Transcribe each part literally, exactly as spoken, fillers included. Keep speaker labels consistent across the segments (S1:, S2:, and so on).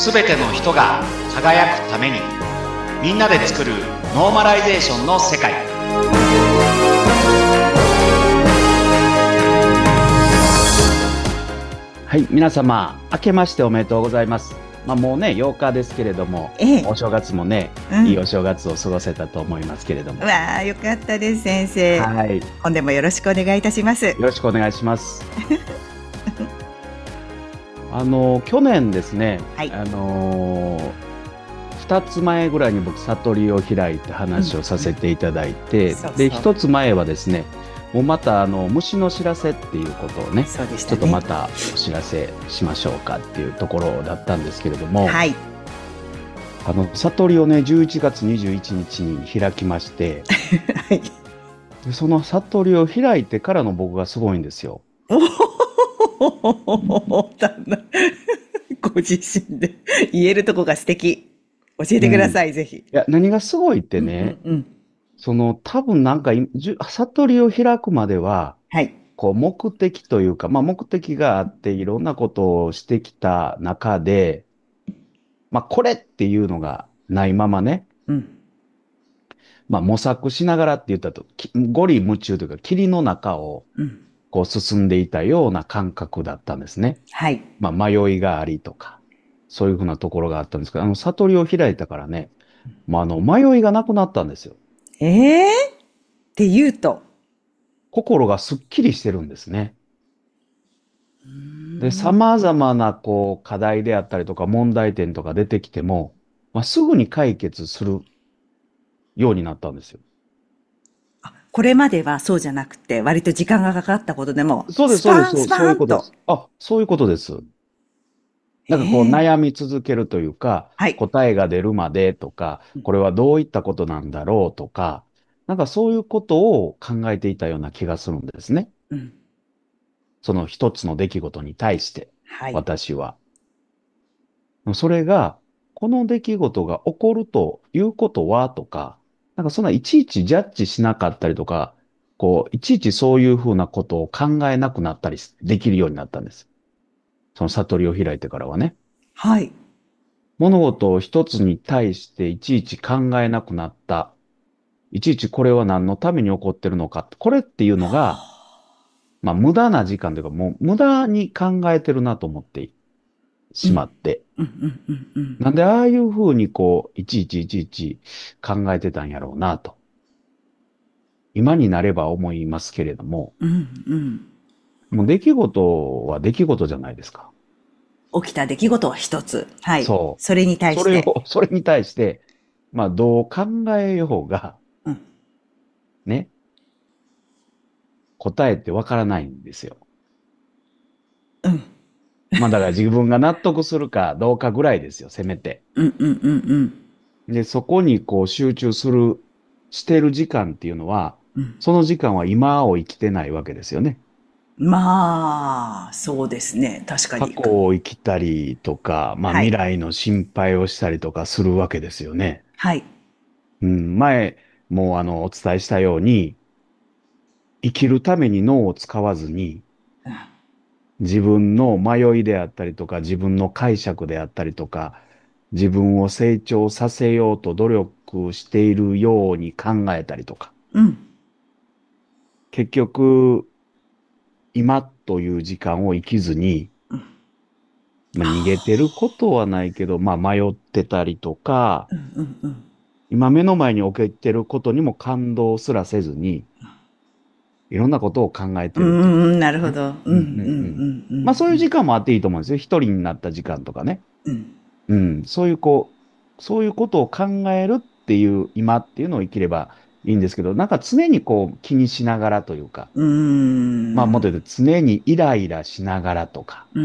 S1: すべての人が輝くために、みんなで作るノーマライゼーションの世界。はい、皆様明けましておめでとうございます。まあ、もうねようかですけれども、ええ、お正月もね、うん、いいお正月を過ごせたと思いますけれども。
S2: わあ、よかったです先生。
S1: はい、
S2: 本年もよろしくお願いいたします。よ
S1: ろしくお願いしますあの去年ですね、はい、あのふたつまえぐらいに僕悟りを開いて話をさせていただいて、うんうん、でひとつまえはですね、もうまたあの虫の知らせっていうことを ね, そうでしたね、ちょっとまたお知らせしましょうかっていうところだったんですけれども、はい、あの悟りをねじゅういちがつにじゅういちにちに開きまして、はい、でその悟りを開いてからの僕がすごいんですよ。
S2: ご自身で言えるとこが素敵。教えてください、うん、ぜひ。い
S1: や、何がすごいってね、うんうんうん、その多分なんか悟りを開くまでは、はい、こう目的というか、まあ目的があっていろんなことをしてきた中で、まあこれっていうのがないままね、うん、まあ模索しながらって言ったと、五里夢中というか霧の中をこう進んでいたような感覚だったんですね。はい。まあ迷いがありとか、そういうふうなところがあったんですけど、あの悟りを開いたからね、まああの迷いがなくなったんですよ。
S2: ええーって言うと
S1: 心がすっきりしてるんですね。で、様々なこう課題であったりとか問題点とか出てきても、まあ、すぐに解決するようになったんですよ。
S2: あ、これまではそうじゃなくて、割と時間がかかったことでも、
S1: そうです、そうです、そういうことです。あ、そういうことです。なんかこう悩み続けるというか、はい、答えが出るまでとか、これはどういったことなんだろうとか、なんかそういうことを考えていたような気がするんですね。うん、その一つの出来事に対して、はい、私は。それが、この出来事が起こるということはとか、なんかそんないちいちジャッジしなかったりとか、こう、いちいちそういうふうなことを考えなくなったりできるようになったんです。その悟りを開いてからはね。はい。物事を一つに対していちいち考えなくなった。いちいちこれは何のために起こってるのか。これっていうのが、まあ無駄な時間というか、もう無駄に考えてるなと思ってしまって。なんでああいうふうにこう、いちいちいちいち考えてたんやろうなと。今になれば思いますけれども。うんうん、もう出来事は出来事じゃないですか。
S2: 起きた出来事は一つ。はい。そう。それに対して。
S1: それを、それに対して、まあどう考えようが、うん、ね。答えってわからないんですよ。うん。まあだから自分が納得するかどうかぐらいですよ、せめて。うんうんうんうん。で、そこにこう集中する、してる時間っていうのは、うん、その時間は今を生きてないわけですよね。
S2: まあ、そうですね。確かに。
S1: 過去を生きたりとか、まあ未来の心配をしたりとかするわけですよね。はい。うん、前もあのお伝えしたように、生きるために脳を使わずに、うん、自分の迷いであったりとか、自分の解釈であったりとか、自分を成長させようと努力しているように考えたりとか。うん、結局、今という時間を生きずに、うん、まあ、逃げてることはないけど、まあ迷ってたりとか、うんうんうん、今目の前に起きてることにも感動すらせずに、いろんなことを考えてる、ね。
S2: うん、なるほど。
S1: まあそういう時間もあっていいと思うんですよ。一人になった時間とかね。うん。うん。そういうこう、そういうことを考えるっていう今っていうのを生きればいいんですけど、なんか常にこう気にしながらというか、うん。まあもっと言うと常にイライラしながらとか、うん。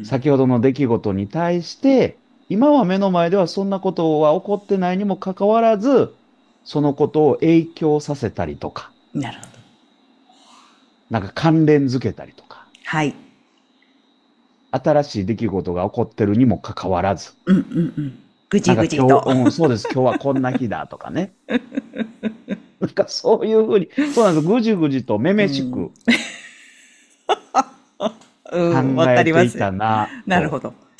S1: 先ほどの出来事に対して、今は目の前ではそんなことは起こってないにもかかわらず、そのことを影響させたりとか。
S2: なるほど。
S1: なんか関連づけたりとか。
S2: はい。
S1: 新しい出来事が起こってるにもかかわらず。
S2: うんうんうん。ぐじぐじと。
S1: なんか今日、うん、そうです。今日はこんな日だとかね。なんかそういうふうに、そうなんです。ぐじぐじとめめしく考えていたな。
S2: なるほど。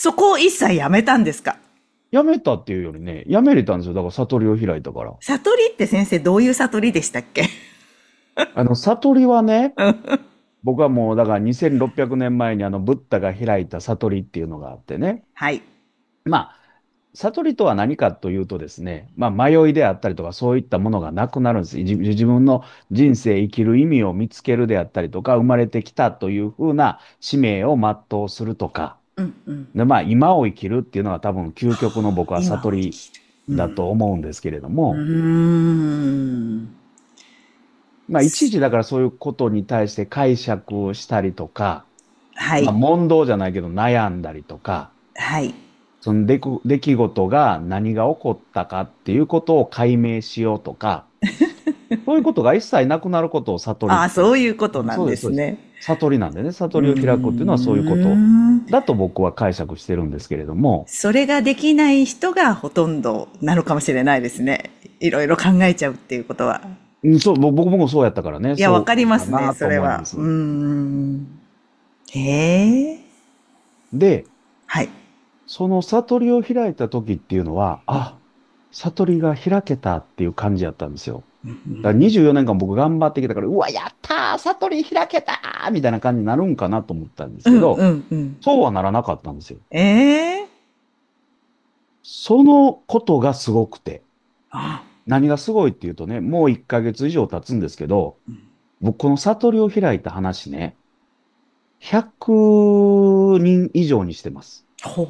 S2: そこを一切やめたんですか？
S1: やめたっていうよりね、やめれたんですよ。だから悟りを開いたから。
S2: 悟りって先生どういう悟りでしたっけ？
S1: あの、悟りはね、僕はもう、だからにせんろっぴゃくねんまえにあの、ブッダが開いた悟りっていうのがあってね。
S2: はい。
S1: まあ、悟りとは何かというとですね、まあ、迷いであったりとか、そういったものがなくなるんです。自自分の人生生きる意味を見つけるであったりとか、生まれてきたというふうな使命を全うするとか、
S2: うんうん。
S1: で、まあ、今を生きるっていうのは多分、究極の僕は
S2: 今
S1: 悟り
S2: を生きる。うん。
S1: だと思うんですけれど
S2: うー
S1: も、
S2: ん。
S1: まあ、いちいちだからそういうことに対して解釈をしたりとか、まあ、
S2: はい。
S1: 問答じゃないけど悩んだりとか、
S2: はい。
S1: その出来出来事が何が起こったかっていうことを解明しようとか、そういうことが一切なくなることを悟りっ
S2: ああ、
S1: ていう。
S2: そういうことなん
S1: そうです、そうです。
S2: ですね。
S1: 悟りなんでね、
S2: うー
S1: 悟りを開くっていうのはそういうこと
S2: ん。
S1: だと僕は解釈してるんですけれども、
S2: それができない人がほとんどなのかもしれないですね。いろいろ考えちゃうっていうことは。
S1: うん、そう、ぼ僕もそうやったからね、
S2: いや、わ
S1: そ
S2: かりま
S1: うか
S2: すね、
S1: なと
S2: それは。
S1: 思います。
S2: うーん。へえ。
S1: で、
S2: はい。
S1: その悟りを開いた時っていうのは、あ、悟りが開けたっていう感じやったんですよ。だからにじゅうよねんかん僕頑張ってきたから、うわ、やったー悟り開けたーみたいな感じになるんかなと思ったんです
S2: うんう
S1: けど、
S2: んうん。
S1: そうはならなかったんですよ。
S2: ええ。
S1: そのことがすごくて。
S2: あ、
S1: 何がすごいっていうとね、もういっかげつ以上経つんですけど、僕この悟りを開いた話ね、ひゃくにん以上にしてます。
S2: ほう。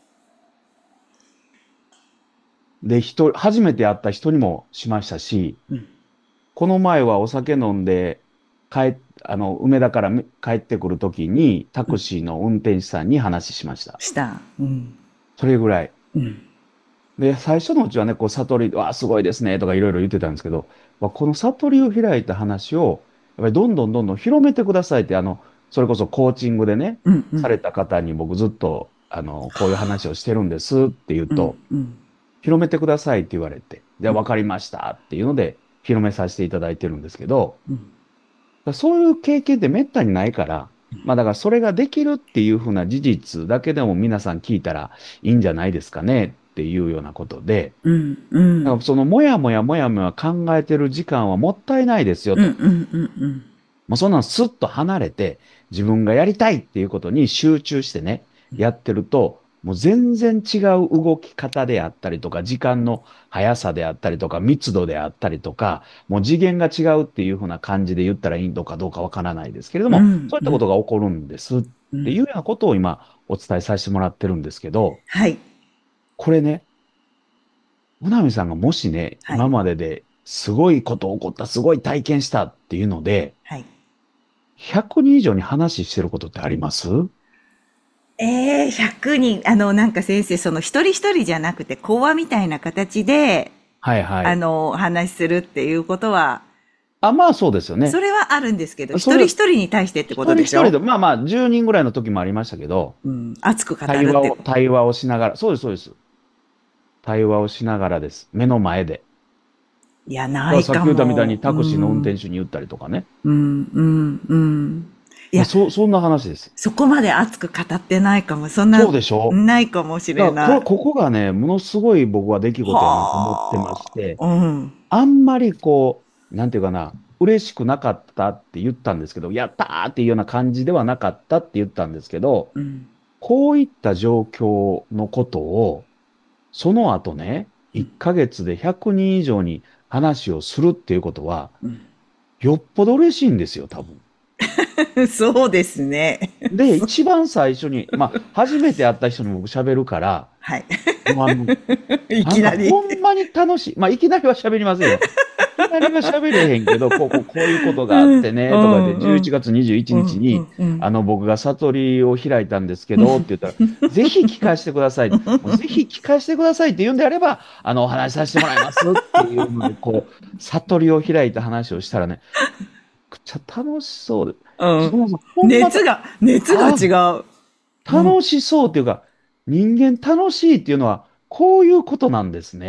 S1: で、人、初めて会った人にもしましたし、
S2: うん。
S1: この前はお酒飲んで、帰っ、あの、梅田からめ帰ってくるときに、タクシーの運転手さんに話しました。
S2: した。うん。
S1: それぐらい。
S2: うん。
S1: で、最初のうちはね、こう、悟り、わあ、すごいですね、とかいろいろ言ってたんですけど、まあこの悟りを開いた話を、やっぱりどんどんどんどん広めてくださいって、あの、それこそコーチングでね、
S2: うんうん。
S1: された方に僕ずっと、あの、こういう話をしてるんですって言う
S2: うん
S1: と、
S2: うん。
S1: 広めてくださいって言われて、じゃあ分かりましたっていうので、広めさせていただいてるんですけど、
S2: うん。
S1: そういう経験ってめったにないから、まあだからそれができるっていうふうな事実だけでも皆さん聞いたらいいんじゃないですかねっていうようなことで、
S2: うんう
S1: だから
S2: ん。
S1: そのもやもやもやもや考えてる時間はもったいないですよと。
S2: うんうんうんうん。
S1: もうそんなのスッと離れて自分がやりたいっていうことに集中してね、やってると、もう全然違う動き方であったりとか、時間の速さであったりとか、密度であったりとか、もう次元が違うっていうふうな感じで言ったらいいのかどうかわからないですけれど
S2: う
S1: も、そういったこと
S2: んうん
S1: が起こるんですっていうようなことを今お伝えさせてもらってるんですけど、
S2: はい。
S1: これね、うなみさんがもしね、
S2: はい。
S1: 今までですごいこと起こった、すごい体験したっていうので、
S2: はい。
S1: ひゃくにん以上に話してることってあります？
S2: ええ、ひゃくにん。あの、なんか先生、その一人一人じゃなくて、講話みたいな形で、
S1: はいはい。
S2: あの、お話しするっていうことは、
S1: あ、まあそうですよね。
S2: それはあるんですけど、
S1: それ、
S2: 一人一人に対してってこ
S1: 一
S2: とでしょ？
S1: 人一人で、まあまあじゅうにんぐらいの時もありましたけど、
S2: うん。熱く語るって。
S1: 対話を、対話をしながら、そうです、そうです。対話をしながらです。目の前で。
S2: いや、ないか
S1: だからさっき言ったみたいに
S2: も。う
S1: タクシーの運転
S2: ん。
S1: 手に言ったりとかね。
S2: うん、うん、うん。いや、
S1: そう、そんな話です。
S2: そこまで熱く語ってないかも。そんな、
S1: そうでしょ？
S2: ないかもし
S1: だから、これ、
S2: れない。
S1: ここがね、ものすごい僕は出来事やなと思ってまし
S2: は
S1: て、
S2: あ。うん。
S1: あんまりこう、なんていうかな、嬉しくなかったって言ったんですけど、やったーっていうような感じではなかったって言ったんですけど、
S2: うん。
S1: こういった状況のことを、その後ね、いっかげつでひゃくにん以上に話をするっていうことは、
S2: うん。
S1: よっぽど嬉しいんですよ、多分。
S2: そうですね。
S1: で、一番最初に、まあ、初めて会った人に僕喋るから、
S2: はい。
S1: もうあの、
S2: い
S1: なんか
S2: きなり。
S1: ほんまに楽しい。まあ、いきなりは喋りませんよ。いきなりは喋れへんけど、こう、こう、こういうことがあっ
S2: うん、
S1: てね、とかで、
S2: うん、う
S1: 11
S2: ん、
S1: 月21
S2: うん、う
S1: 日に、
S2: ん、うん。
S1: あの、僕が悟りを開いたんですけど、って言ったら、ぜひ聞かせてください。もうぜひ聞かせてくださいって言うんであれば、あの、お話しさせてもらいますっていうので、こう、悟りを開いた話をしたらね、めっちゃ楽しそうで、
S2: うん。
S1: そもそも、ほんまた、
S2: 熱が、熱が
S1: あ、
S2: 違う。うん。
S1: 楽しそうっていうか、人間楽しいっていうのは、こういうことなんですね。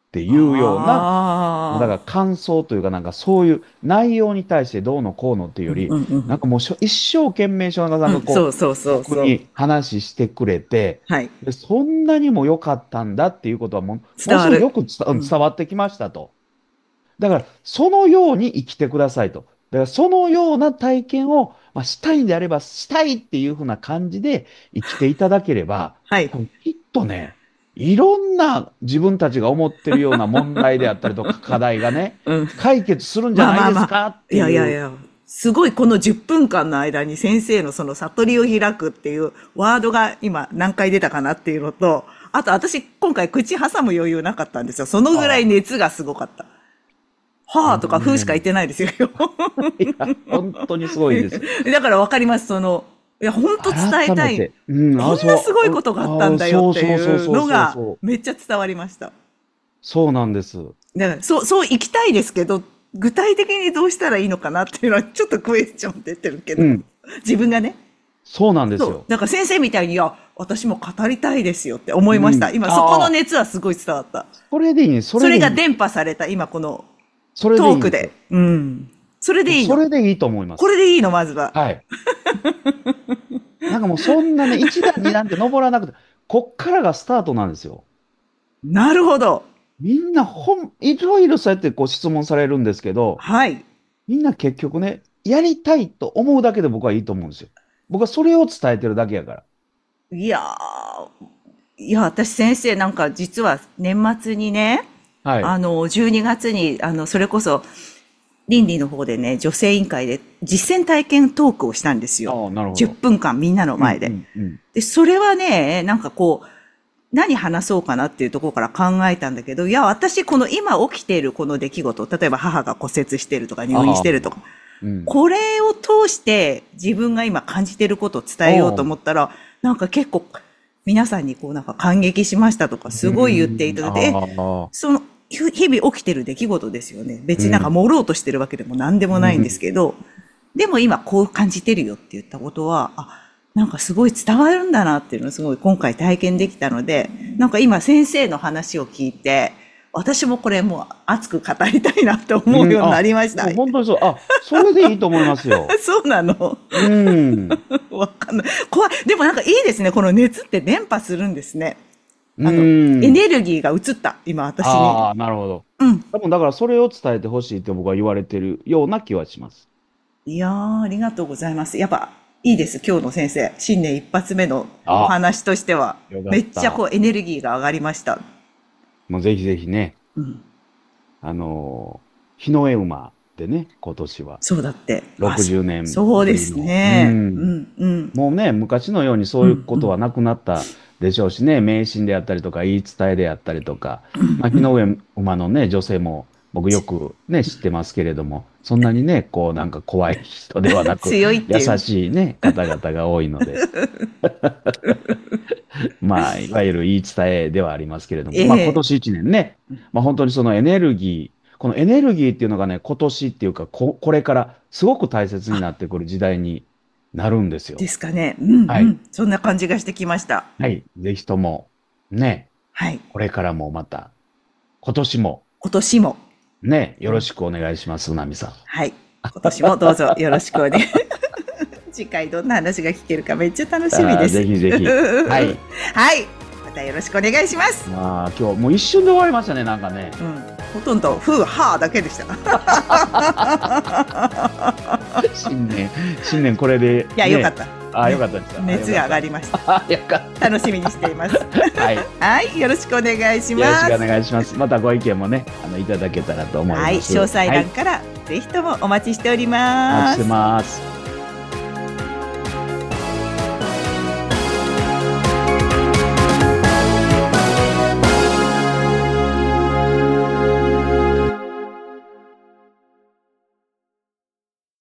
S1: っていうような、だから感想というか、なんかそういう内容に対してどうのこうのっていうより、
S2: うんうんうん、
S1: なんかもうしょ一生懸命翔太さんが
S2: うん、そ
S1: こう、
S2: うそうそうそう。
S1: 僕に話してくれて、
S2: はい。
S1: で、そんなにも良かったんだっていうことはもう、ものすごくよ
S2: 伝わる。
S1: く伝
S2: うん。
S1: 伝わってきましたと。だから、そのように生きてくださいと。だから、そのような体験を、まあ、したいんであれば、したいっていうふうな感じで生きていただければ、
S2: はい。
S1: 多分きっとね、いろんな自分たちが思ってるような問題であったりとか課題がね、
S2: うん。
S1: 解決するんじゃない
S2: まあまあまあ。
S1: ですかっ
S2: い
S1: ていう。
S2: やいやいや。すごいこのじゅっぷんかんの間に先生のその悟りを開くっていうワードが今何回出たかなっていうのと、あと私今回口挟む余裕なかったんですよ。そのぐらい
S1: ああ、
S2: 熱がすごかった。はぁとかふーしか言ってないですよ。
S1: いや、本当にすごいです。
S2: だからわかります。その、いや、本当伝えたい。
S1: 改めて、うん、あ、
S2: こんなすごい
S1: そう、
S2: ことがあった
S1: あ、
S2: んだよ
S1: そう
S2: ってい
S1: そうそうそう
S2: うのが
S1: そうそう。
S2: めっちゃ伝わりました。
S1: そうなんです。
S2: だから、そう、そう行きたいですけど、具体的にどうしたらいいのかなっていうのはちょっとクエスチョン出てるけど、
S1: うん。
S2: 自分がね。
S1: そうなんです
S2: そう。
S1: よ。
S2: だから先生みたいに、いや、私も語りたいですよって思いました。
S1: うん。
S2: 今そこの
S1: ああ、
S2: 熱はすごい伝わった。
S1: それでいい、そ
S2: そ
S1: れでいい。
S2: れが伝播された今この
S1: それでいいんですよ。
S2: トークで。うん。それでいいの。
S1: それでいいと思います。
S2: これでいいの、まずは。
S1: はい。なんかもうそんなね、一段二段って登らなくて、こっからがスタートなんですよ。
S2: なるほど。
S1: みんなほん、いろいろそうやってこう質問されるんですけど、
S2: はい。
S1: みんな結局ね、やりたいと思うだけで僕はいいと思うんですよ。僕はそれを伝えてるだけやから。
S2: いやー、いや、私先生なんか実は年末にね、
S1: はい。
S2: あの、じゅうにがつに、あの、それこそ、倫理の方でね、女性委員会で実践体験トークをしたんですよ。
S1: ああ、なるほ
S2: 10
S1: ど。
S2: 分間みんなの
S1: うん、
S2: 前で。
S1: うん、うん。
S2: で、それはね、なんかこう、何話そうかなっていうところから考えたんだけど、いや、私この今起きているこの出来事、例えば母が骨折してるとか入院し
S1: ああ、
S2: てるとか、
S1: うん。
S2: これを通して自分が今感じていることを伝えようと
S1: おう、
S2: 思ったら、なんか結構皆さんにこうなんか感激しましたとか
S1: う
S2: すごい言ってい
S1: ん、
S2: ただいて、え、
S1: ああ、
S2: その日日々起きてる出来事ですよね。別になんか
S1: うん、
S2: 盛ろうとしてるわけでも何でもないんです
S1: うん、
S2: けど、でも今こう感じてるよって言ったことは、あ、なんかすごい伝わるんだなっていうのをすごい今回体験できたので、なんか今先生の話を聞いて、私もこれもう熱く語りたいなと思う
S1: うん、
S2: ようにな
S1: あ、
S2: りました。
S1: もう本当にそう。あ、それでいいと思いますよ。
S2: そうなの。
S1: うん、
S2: わかんない。怖い。でもなんかいいですね。この熱って伝播するんですね。
S1: う
S2: あの、エ
S1: ん。
S2: ネルギーが移った。今私に。
S1: ああ、なるほど。
S2: うん。
S1: 多分だからそれを伝えてほしいって僕は言われてるような気はします。
S2: いやー、ありがとうございます。やっぱ、いいです。今日の先生。新年一発目のお
S1: あ、
S2: 話としては。
S1: よか
S2: め
S1: った。
S2: っちゃこうエネルギーが上がりました。
S1: もうぜひぜひね、
S2: うん。
S1: あのー日の絵馬でね、今年は
S2: そうだって。あ、そ
S1: 60年
S2: そうです
S1: ぶりの、う
S2: ね。う
S1: ん。
S2: ん、うん。
S1: もうね、昔のようにそ
S2: うん、う
S1: ういうこと
S2: ん。
S1: はなくなったでしょうしね、迷信であったりとか、言い伝えであったりとか、まあ、日の上馬のね、女性も僕よくね、知ってますけれども、そんなにね、こうなんか怖い人ではなく、優
S2: 強いっていう。
S1: しいね、方々が多いので、まあ、いわゆる言い伝えではありますけれども、まあ今
S2: ええ、
S1: 年一年ね、まあ本当にそのエネルギー、このエネルギーっていうのがね、今年っていうか、こ、これからすごく大切になってくる時代になるんですよ。
S2: ですかね。うん、
S1: はい。
S2: うん。そんな感じがしてきました。
S1: はい。ぜひとも、ね、
S2: はい。
S1: これからもまた、今年も、
S2: 今年も。
S1: ね、よ
S2: うん。
S1: ろしくお願いします、うなみさん。
S2: はい。今年もどうぞよろしくお願い。次回どんな話が聞けるかめっちゃ楽しみ
S1: あー、
S2: です。
S1: ぜひぜひ。はい。
S2: はい。またよろしくお願いします。
S1: まあ、今日もう一瞬で終わりましたね、なんかね。
S2: うん。ほとんど、ふう、はーだけでした。
S1: 新年、新年これで、
S2: いや、よかっ
S1: ね。
S2: た。
S1: あー、よ
S2: ね。
S1: かったですか。あ、よ
S2: 熱が上が
S1: かった。
S2: りました。
S1: あ、よかっ
S2: 楽しみにしています。
S1: た。はい。
S2: はい。よろしくお願いし
S1: よろしくお
S2: ます。
S1: 願いします。またご意見もね、あの、いただけたらと思い
S2: はい。
S1: ます。
S2: 詳細
S1: はい。
S2: 欄からぜひともお待ちしており
S1: お待ちして
S2: ます。
S1: ます。